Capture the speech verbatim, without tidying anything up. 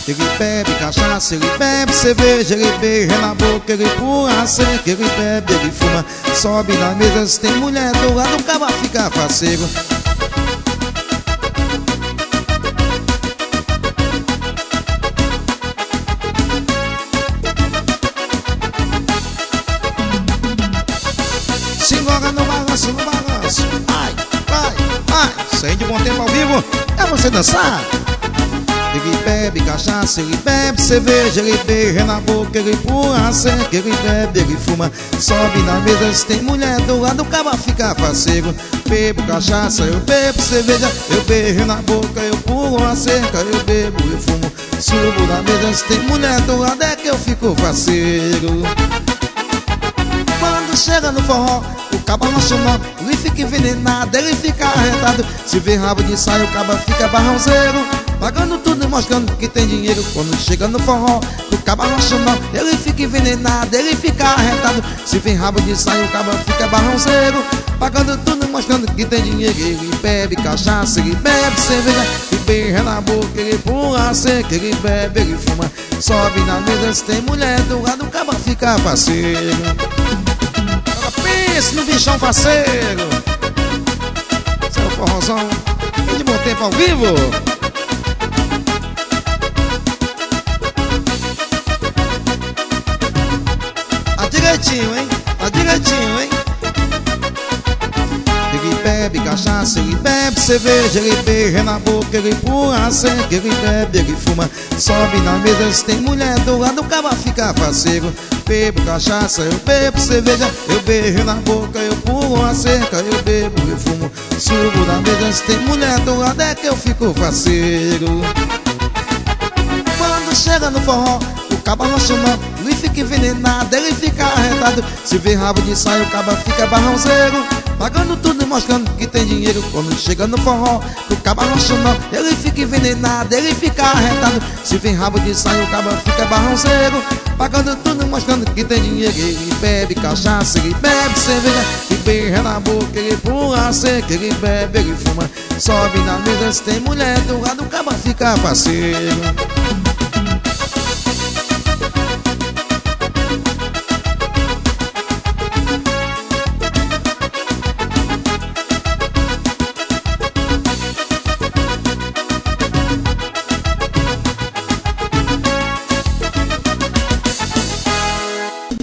Ele bebe cachaça, ele bebe cerveja, ele beija na boca, ele pula a seca, ele bebe, ele fuma. Sobe na mesa, se tem mulher do lado, o cara fica faceiro. Simbora no balanço, no balanço. Ai, ai, ai. Sem de bom tempo ao vivo, é você dançar. Ele bebe cachaça, ele bebe cerveja, ele beija na boca, ele pula a seca, ele bebe, ele fuma. Sobe na mesa, se tem mulher do lado, o cara fica faceiro. Bebo cachaça, eu bebo cerveja, eu beijo na boca, eu pulo a cerca, eu bebo, eu fumo. Subo na mesa, se tem mulher do lado, é que eu fico faceiro. Quando chega no forró, o caba nacional, ele fica envenenado, ele fica arretado. Se vê rabo de saia, o caba fica barrãozeiro, pagando tudo e mostrando que tem dinheiro. Quando chega no forró, o caba nacional, ele fica envenenado, ele fica arretado. Se vê rabo de saia, o caba fica barrãozeiro, pagando tudo e mostrando que tem dinheiro. Ele bebe cachaça, ele bebe cerveja, ele beija na boca, ele pula a seca, ele bebe, ele fuma. Sobe na mesa, se tem mulher do lado, o caba fica parceiro. Pense no bichão faceiro. Seu forrozão de bom tempo ao vivo. Tá direitinho, hein? Tá direitinho, hein? Ele bebe cachaça, ele bebe cerveja, ele beija na boca, ele pula a seca, ele bebe, ele fuma. Sobe na mesa, se tem mulher do lado, o cara fica faceiro. Bebo cachaça, eu bebo cerveja, eu beijo na boca, eu pulo a cerca, eu bebo, eu fumo. Subo na mesa, se tem mulher do lado, é que eu fico faceiro. Quando chega no forró, o caba nacional, ele fica envenenado, ele fica arretado. Se vê rabo de saia, o caba fica barrãozeiro, pagando tudo e mostrando que tem dinheiro. Quando chega no forró, o caba nacional, ele fica envenenado, ele fica arretado. Se vem rabo de saia, o caba fica barrãozeiro, pagando tudo e mostrando que tem dinheiro. Ele bebe cachaça, ele bebe cerveja, ele beija na boca, ele pula a seca, ele bebe, ele fuma. Sobe na mesa, se tem mulher do lado, o caba fica parceiro.